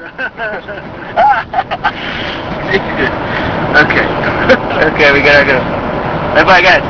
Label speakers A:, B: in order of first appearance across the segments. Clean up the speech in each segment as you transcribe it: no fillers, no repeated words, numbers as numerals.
A: Okay. Okay, we gotta go. Bye bye, guys.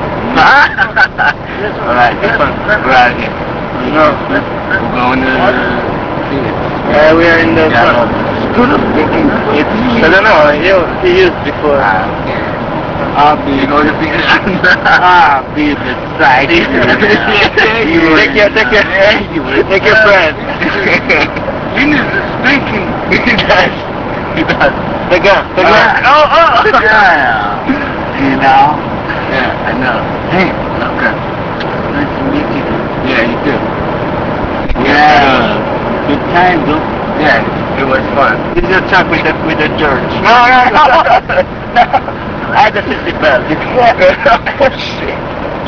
A: Alright, this one. We're out of here.
B: No.
A: We're going to Phoenix.
B: We are in the front.
A: It's,
B: I don't know. He used before.
A: okay.
B: I'll be.
A: You going to Phoenix?
B: I'll be beside you.
A: Take your friend.
B: Venus is stinking.
A: He does. He does. The gun.
B: Oh! Yeah. You know?
A: Yeah, I know.
B: Hey,
A: Okay.
B: nice to meet you.
A: Yeah, you too.
B: Yeah. Good time, though.
A: Yeah, it was fun.
B: You just talk with the George.
A: No. I had the 50 bell. Oh, shit.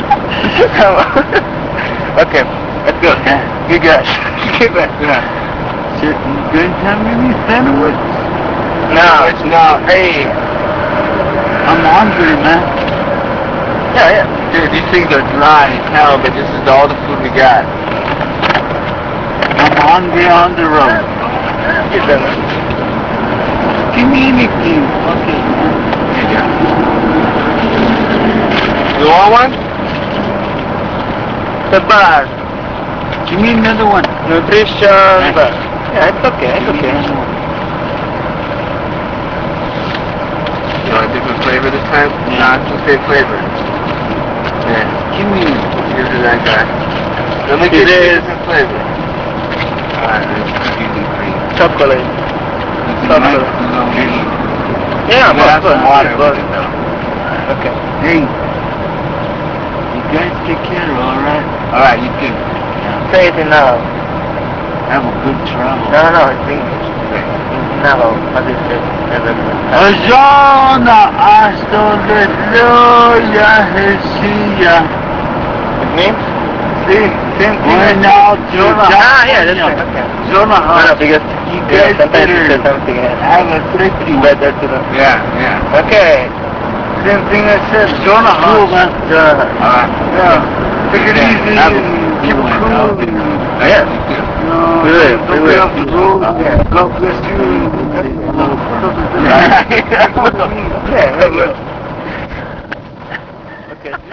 A: Okay, let's go.
B: Yeah.
A: You guys. Get back. Yeah.
B: Shit, you going to have any sandwich?
A: No. Hey.
B: I'm hungry, man.
A: Yeah. Dude, these things are dry as hell, but this is all the food we got.
B: I'm hungry on the road.
A: Get them.
B: Give me anything. Okay.
A: Here you go. You want one? The bar.
B: Give me another one.
A: Nutrition bar. Yeah, it's okay. It's okay. You want a different flavor this time?
B: Yeah.
A: Nah, it's the same flavor. Yeah.
B: Give me.
A: Give it to that guy. Let me
B: It
A: get you a
B: is-
A: different flavor. Alright, it's cookies and cream.
B: Chocolate. Chocolate.
A: Yeah,
B: But have some water
A: But,
B: with it, though.
A: okay.
B: Hey. You guys take care, alright?
A: Alright, you too.
B: Say it now. Have a good travel.
A: No, it's English. No, what is it?
B: Buongiorno, alleluia, Jessia.
A: It means?
B: See,
A: Same thing.
B: we're now to
A: Yeah, that's
B: California.
A: right. Okay.
B: Jonah
A: No,
B: Hart.
A: because
B: You guys
A: sometimes you say
B: better
A: something
B: have a tricky one.
A: better to them. Yeah. Okay.
B: Same thing I said. Jonah Hart. Cool, man.
A: Alright.
B: Yeah. Take it
A: Yeah,
B: easy
A: have a
B: and
A: good
B: keep
A: one.
B: cool.
A: Yeah, you too.
B: No,
A: We will,
B: don't
A: we
B: be
A: will.
B: off the road.
A: Yeah.
B: God bless you.
A: Yeah, we will. Okay.